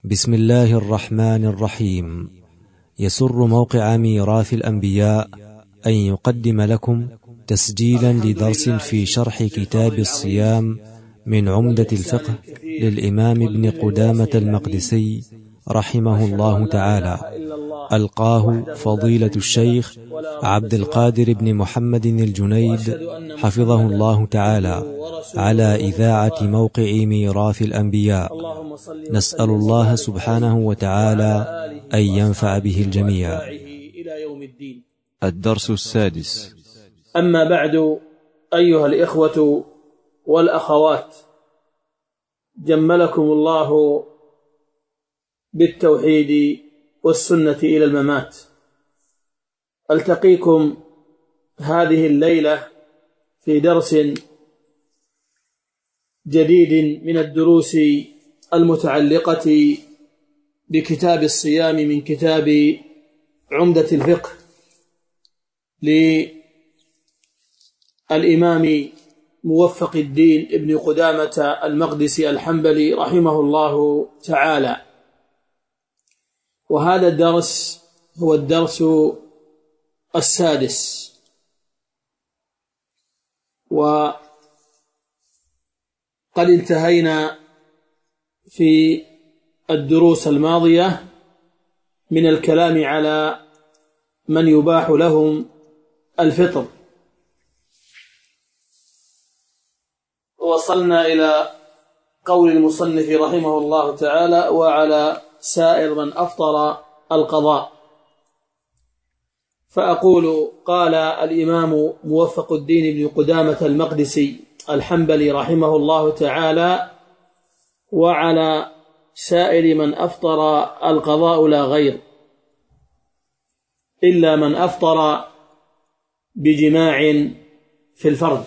بسم الله الرحمن الرحيم. يسر موقع ميراث الأنبياء أن يقدم لكم تسجيلا لدرس في شرح كتاب الصيام من عمدة الفقه للإمام ابن قدامة المقدسي رحمه الله تعالى، ألقاه فضيلة الشيخ عبد القادر بن محمد الجنيد حفظه الله تعالى على إذاعة موقع ميراث الأنبياء. نسأل الله سبحانه وتعالى أن ينفع به الجميع. الدرس السادس. أما بعد، أيها الإخوة والأخوات، جملكم الله بالتوحيد والسنة إلى الممات. ألتقيكم هذه الليلة في درس جديد من الدروس المتعلقة بكتاب الصيام من كتاب عمدة الفقه للإمام موفق الدين ابن قدامة المقدسي الحنبلي رحمه الله تعالى. وهذا الدرس هو الدرس السادس، وقد انتهينا في الدروس الماضية من الكلام على من يباح لهم الفطر، وصلنا إلى قول المصنف رحمه الله تعالى: وعلى سائر من أفطر القضاء. فأقول: قال الإمام موفق الدين ابن قدامة المقدسي الحنبلي رحمه الله تعالى: وعلى سائر من أفطر القضاء لا غير، إلا من أفطر بجماع في الفرج،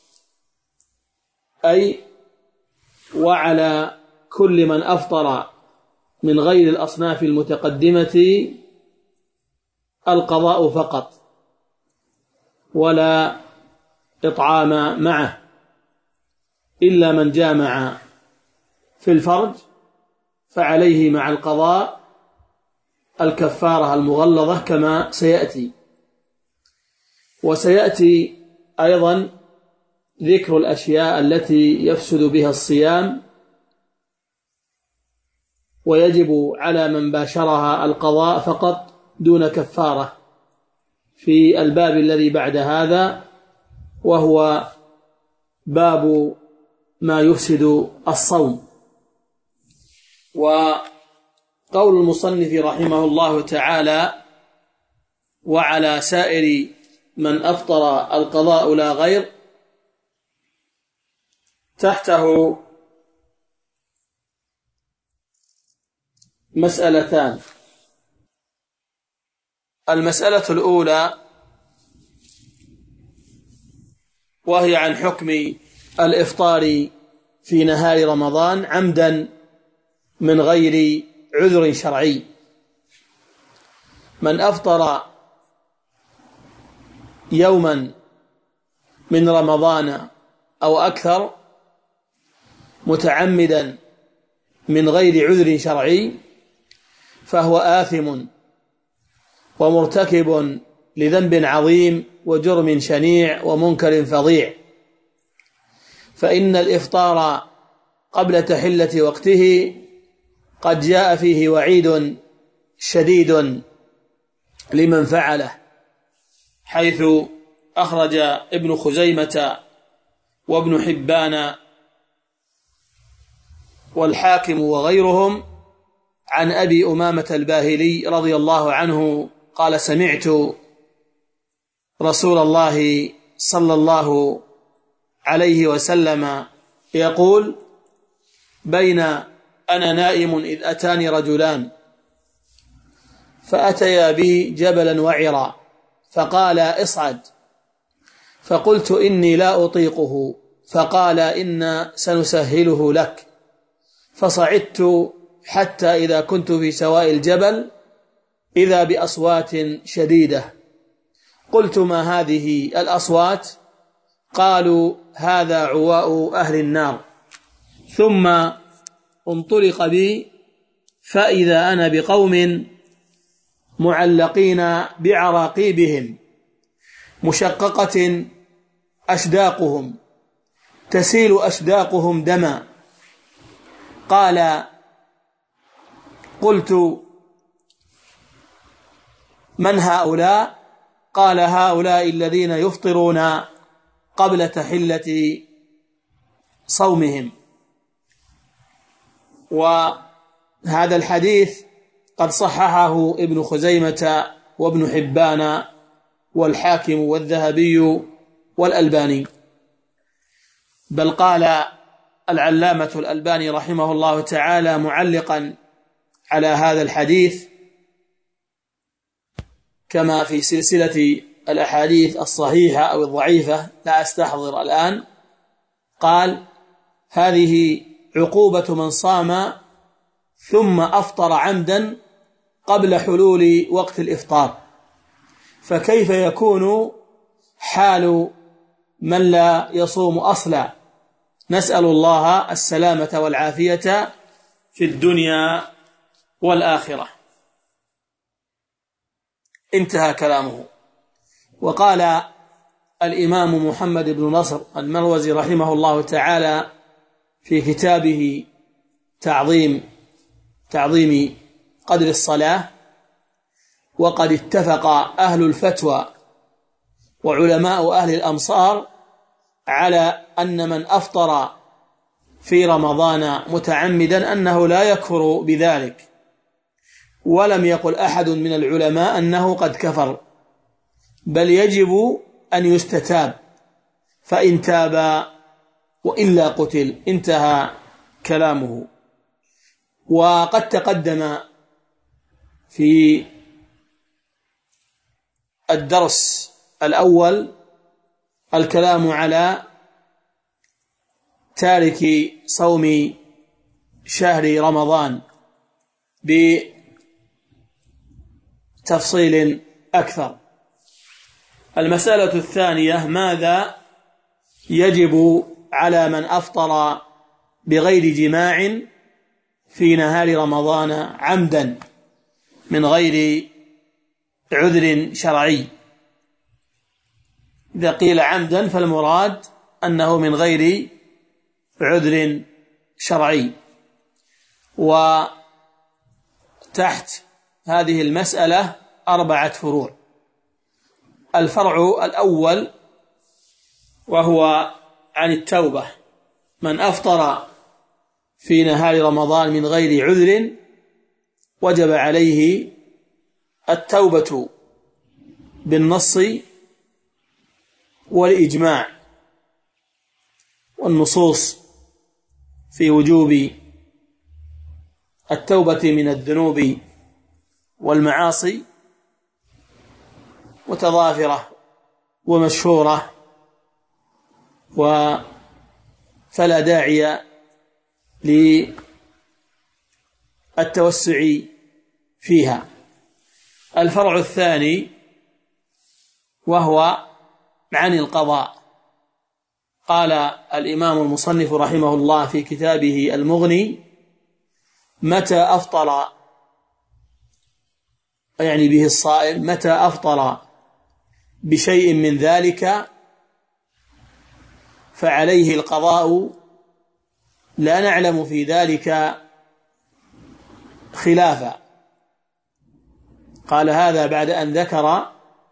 أي وعلى كل من أفطر من غير الأصناف المتقدمة القضاء فقط، ولا إطعام معه، إلا من جامع في الفرج فعليه مع القضاء الكفارة المغلظة كما سيأتي. وسيأتي أيضا ذكر الأشياء التي يفسد بها الصيام ويجب على من باشرها القضاء فقط دون كفارة في الباب الذي بعد هذا، وهو باب ما يفسد الصوم. وقول المصنف رحمه الله تعالى: وعلى سائر من أفطر القضاء لا غير، تحته مسألتان. المسألة الأولى وهي عن حكم الإفطار في نهار رمضان عمدا من غير عذر شرعي. من أفطر يوما من رمضان أو أكثر متعمدا من غير عذر شرعي فهو آثم ومرتكب لذنب عظيم وجرم شنيع ومنكر فظيع، فإن الإفطار قبل تحلة وقته قد جاء فيه وعيد شديد لمن فعله، حيث أخرج ابن خزيمة وابن حبان والحاكم وغيرهم عن أبي أمامة الباهلي رضي الله عنه قال: سمعت رسول الله صلى الله عليه وسلم يقول: بين أنا نائم إذ أتاني رجلان فأتيا بي جبلا وعرا فقال: اصعد. فقلت: إني لا أطيقه. فقال: إنا سنسهله لك. فصعدت حتى إذا كنت في سواء الجبل إذا بأصوات شديدة. قلت: ما هذه الأصوات؟ قالوا: هذا عواء أهل النار. ثم انطلق بي فإذا أنا بقوم معلقين بعراقيبهم مشققة أشداقهم تسيل أشداقهم دما. قال: قلت: من هؤلاء؟ قال: هؤلاء الذين يفطرون قبل تحلة صومهم. وهذا الحديث قد صححه ابن خزيمة وابن حبان والحاكم والذهبي والألباني، بل قال العلامة الألباني رحمه الله تعالى معلقا على هذا الحديث كما في سلسلة الأحاديث الصحيحة أو الضعيفة، لا أستحضر الآن، قال: هذه عقوبة من صام ثم أفطر عمدا قبل حلول وقت الإفطار، فكيف يكون حال من لا يصوم أصلا؟ نسأل الله السلامة والعافية في الدنيا والآخرة. انتهى كلامه. وقال الإمام محمد بن نصر المروزي رحمه الله تعالى في كتابه تعظيم قدر الصلاة: وقد اتفق أهل الفتوى وعلماء أهل الأمصار على أن من أفطر في رمضان متعمدا أنه لا يكفر بذلك، ولم يقل أحد من العلماء أنه قد كفر، بل يجب أن يستتاب، فإن تاب وإلا قتل. انتهى كلامه. وقد تقدم في الدرس الأول الكلام على تارك صوم شهر رمضان بتفصيل أكثر. المسألة الثانية: ماذا يجب على من أفطر بغير جماع في نهار رمضان عمدا من غير عذر شرعي؟ إذا قيل عمدا فالمراد أنه من غير عذر شرعي. وتحت هذه المسألة 4 فروع. الفرع الأول وهو عن التوبة: من أفطر في نهار رمضان من غير عذر وجب عليه التوبة بالنص والإجماع، والنصوص في وجوب التوبة من الذنوب والمعاصي متضافرة ومشهورة، فلا داعي للتوسع فيها. الفرع الثاني وهو عن القضاء. قال الإمام المصنف رحمه الله في كتابه المغني: متى أفطر، يعني به الصائم، متى أفطر بشيء من ذلك فعليه القضاء، لا نعلم في ذلك خلافا. قال هذا بعد أن ذكر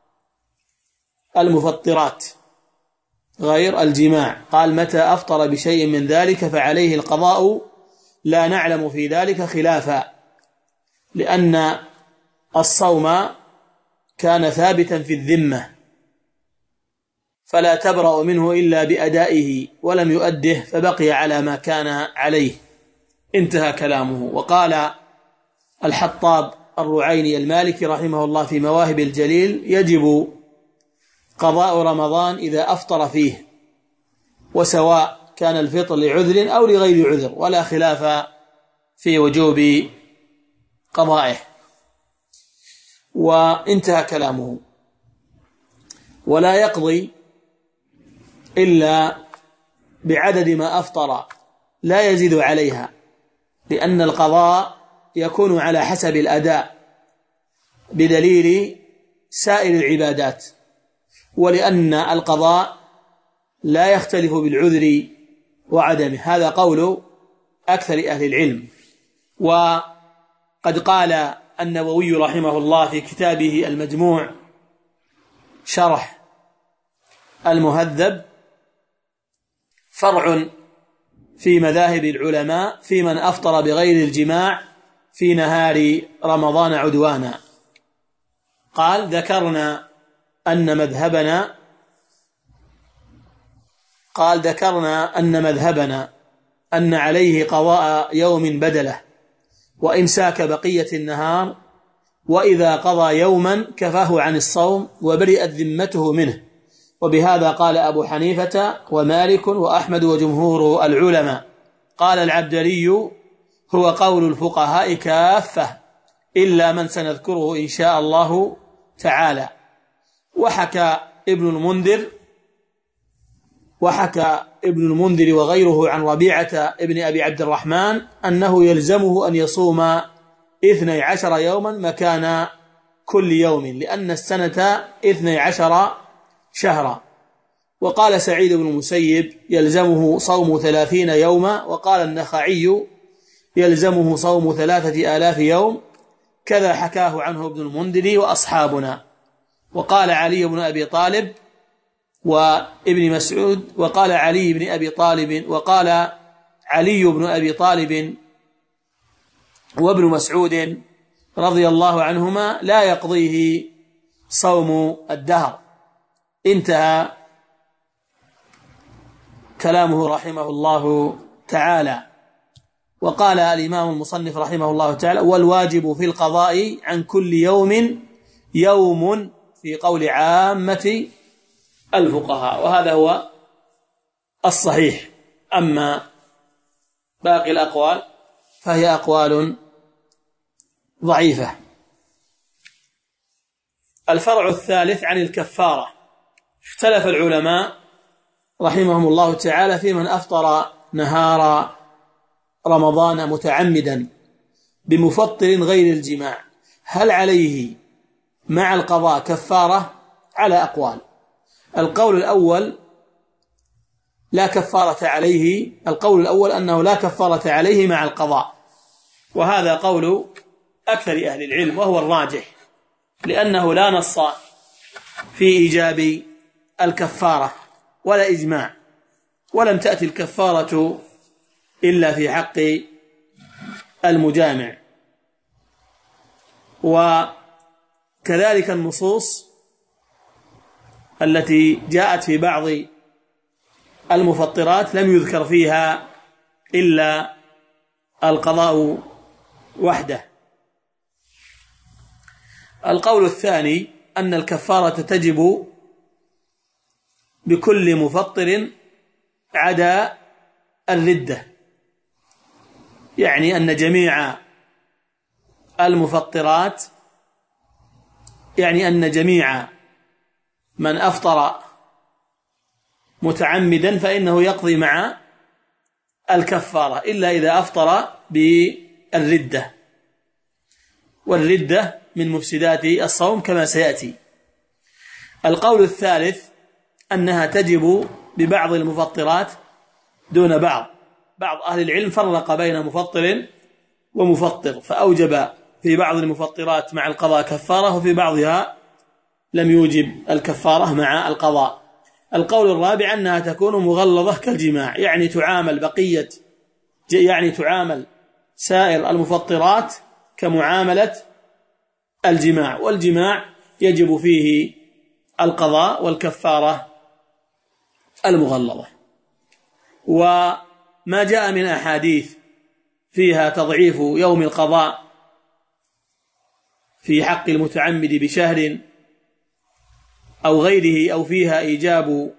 المفطرات غير الجماع، قال: متى أفطر بشيء من ذلك فعليه القضاء، لا نعلم في ذلك خلافا، لأن الصوم كان ثابتا في الذمة فلا تبرأ منه إلا بأدائه، ولم يؤده فبقي على ما كان عليه. انتهى كلامه. وقال الحطاب الرعيني المالكي رحمه الله في مواهب الجليل: يجب قضاء رمضان إذا أفطر فيه، وسواء كان الفطر لعذر أو لغير عذر، ولا خلاف في وجوب قضائه. وانتهى كلامه. ولا يقضي إلا بعدد ما أفطر، لا يزيد عليها، لأن القضاء يكون على حسب الأداء بدليل سائر العبادات، ولأن القضاء لا يختلف بالعذر وعدمه. هذا قول أكثر أهل العلم. وقد قال النووي رحمه الله في كتابه المجموع شرح المهذب: فرع في مذاهب العلماء في من أفطر بغير الجماع في نهار رمضان عدوانا. قال: ذكرنا أن مذهبنا أن عليه قضاء يوم بدله وإمساك بقية النهار، وإذا قضى يوما كفاه عن الصوم وبرئت ذمته منه. وبهذا قال أبو حنيفة ومالك وأحمد وجمهور العلماء. قال العبدري: هو قول الفقهاء كافة إلا من سنذكره إن شاء الله تعالى. وحكى ابن المنذر وغيره عن ربيعة ابن أبي عبد الرحمن أنه يلزمه أن يصوم 12 يوما مكان كل يوم، لأن السنة 12 شهرا. وقال سعيد بن المسيب: يلزمه صوم 30 يوما. وقال النخعي: يلزمه صوم 3000 يوم. كذا حكاه عنه ابن المنذر وأصحابنا. وقال علي بن أبي طالب وابن مسعود، وقال علي بن أبي طالب وابن مسعود رضي الله عنهما: لا يقضيه صوم الدهر. انتهى كلامه رحمه الله تعالى. وقال الإمام المصنف رحمه الله تعالى: والواجب في القضاء عن كل يوم في قول عامة الفقهاء. وهذا هو الصحيح. أما باقي الأقوال فهي أقوال ضعيفة. الفرع الثالث عن الكفارة. اختلف العلماء رحمهم الله تعالى في من أفطر نهار رمضان متعمدا بمفطر غير الجماع، هل عليه مع القضاء كفارة؟ على أقوال. القول الأول لا كفارة عليه، القول الأول أنه لا كفارة عليه مع القضاء، وهذا قول أكثر أهل العلم وهو الراجح، لأنه لا نص في إيجاب الكفارة ولا إجماع، ولم تأتي الكفارة إلا في حق المجامع. وكذلك النصوص التي جاءت في بعض المفطرات لم يذكر فيها إلا القضاء وحده. القول الثاني أن الكفارة تجب بكل مفطر عدا الردة، يعني أن جميع المفطرات، يعني أن جميع من أفطر متعمدا فإنه يقضي مع الكفارة، إلا إذا أفطر بالردة، والردة من مفسدات الصوم كما سيأتي. القول الثالث أنها تجب ببعض المفطرات دون بعض أهل العلم فرق بين مفطر ومفطر، فأوجب في بعض المفطرات مع القضاء كفارة، وفي بعضها لم يوجب الكفارة مع القضاء. القول الرابع أنها تكون مغلظة كالجماع، يعني تعامل سائر المفطرات كمعاملة الجماع، والجماع يجب فيه القضاء والكفارة المغلظة. وما جاء من أحاديث فيها تضعيف يوم القضاء في حق المتعمد بشهر أو غيره، أو فيها إيجاب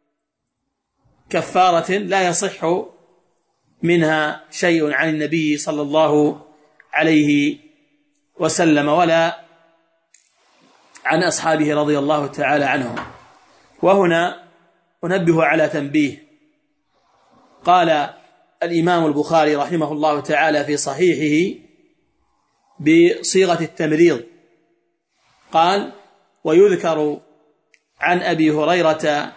كفارة، لا يصح منها شيء عن النبي صلى الله عليه وسلم ولا عن أصحابه رضي الله تعالى عنهم. وهنا أنبه على تنبيه. قال الإمام البخاري رحمه الله تعالى في صحيحه: بصيغة التمريض. قال: ويذكر عن أبي هريرة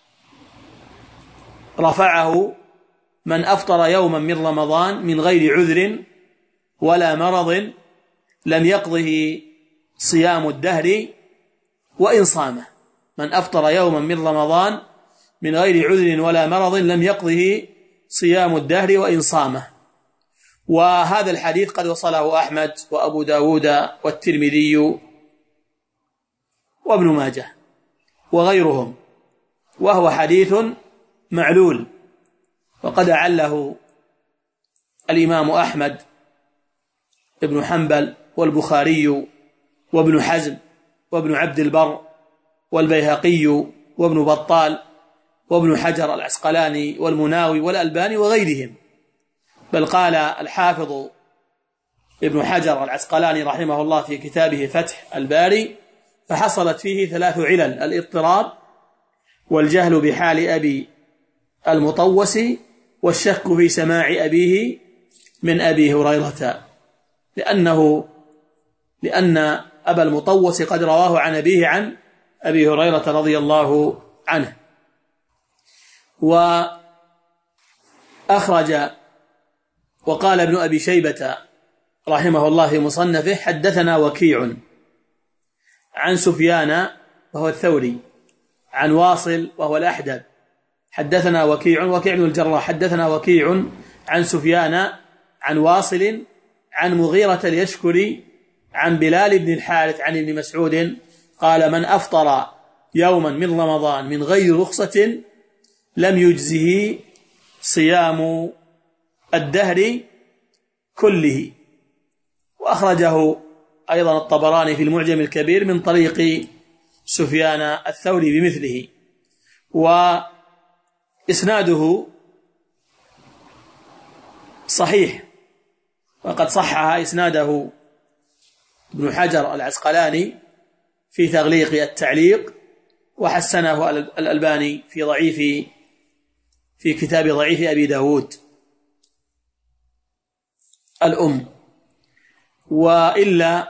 رفعه: من أفطر يوما من رمضان من غير عذر ولا مرض لم يقضه صيام الدهر وإن صامه. من أفطر يوما من رمضان من غير عذر ولا مرض لم يقضه صيام الدهر وإن صامه. وهذا الحديث قد وصله أحمد وأبو داود والترمذي وابن ماجه وغيرهم، وهو حديث معلول، وقد أعله الإمام أحمد ابن حنبل والبخاري وابن حزم وابن عبد البر والبيهقي وابن بطال وابن حجر العسقلاني والمناوي والألباني وغيرهم. بل قال الحافظ ابن حجر العسقلاني رحمه الله في كتابه فتح الباري: فحصلت فيه 3 علل: الاضطراب، والجهل بحال أبي المطوس، والشك في سماع أبيه من أبي هريرة، لأن أبا المطوس قد رواه عن أبيه عن أبي هريرة رضي الله عنه. وأخرج وقال ابن أبي شيبة رحمه الله في مصنفه: حدثنا وكيع عن سفيان وهو الثوري عن واصل وهو الأحدب. حدثنا وكيع بن الجراح حدثنا وكيع عن سفيان عن واصل عن مغيرة اليشكري عن بلال بن الحارث عن ابن مسعود قال: من أفطر يوما من رمضان من غير رخصة لم يجزه صيام الدهر كله. وأخرجه أيضا الطبراني في المعجم الكبير من طريق سفيان الثوري بمثله، وإسناده صحيح، وقد صحح إسناده ابن حجر العسقلاني في تغليق التعليق، وحسنه الألباني في كتاب ضعيف أبي داود الأم. وإلا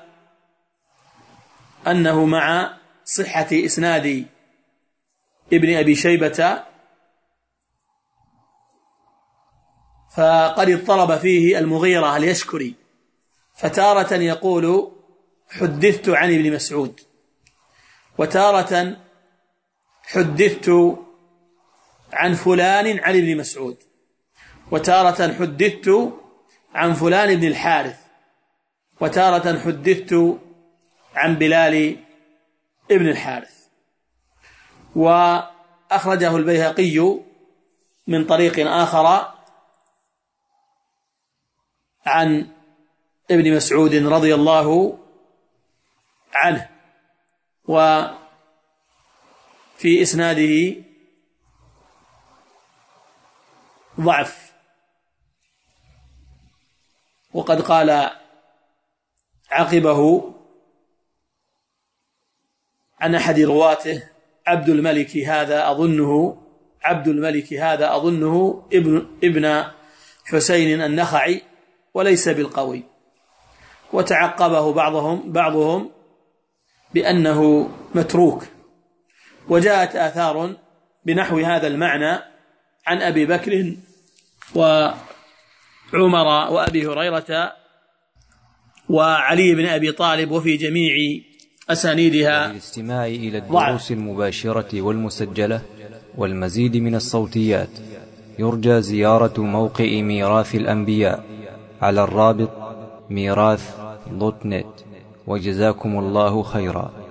أنه مع صحة إسناد ابن أبي شيبة فقد اضطرب فيه المغيرة اليشكري، فتارة يقول: حدثت عن ابن مسعود، وتارة حدثت عن فلان عن ابن مسعود، وتارة حدثت عن فلان بن الحارث، وتارة حدثت عن بلال ابن الحارث. وأخرجه البيهقي من طريق آخر عن ابن مسعود رضي الله عنه، وفي إسناده ضعف. وقد قال عقبه عن أحد رواته: عبد الملك هذا أظنه ابن حسين النخعي وليس بالقوي. وتعقبه بعضهم بأنه متروك. وجاءت آثار بنحو هذا المعنى عن أبي بكر وعمر وأبي هريرة وعلي بن أبي طالب، وفي جميع أسانيدها للاستماع إلى الدروس المباشرة والمسجلة والمزيد من الصوتيات يرجى زيارة موقع ميراث الأنبياء على الرابط ميراث.net. وجزاكم الله خيرا.